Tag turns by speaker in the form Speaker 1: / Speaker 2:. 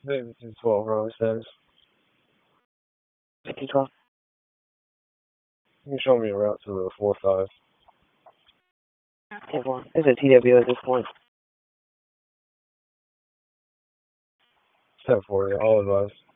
Speaker 1: Maybe this is 12 row says.
Speaker 2: 5012.
Speaker 1: You can show me a route to the 4-5.
Speaker 2: It's a TW at this point.
Speaker 1: 10-40, all advice.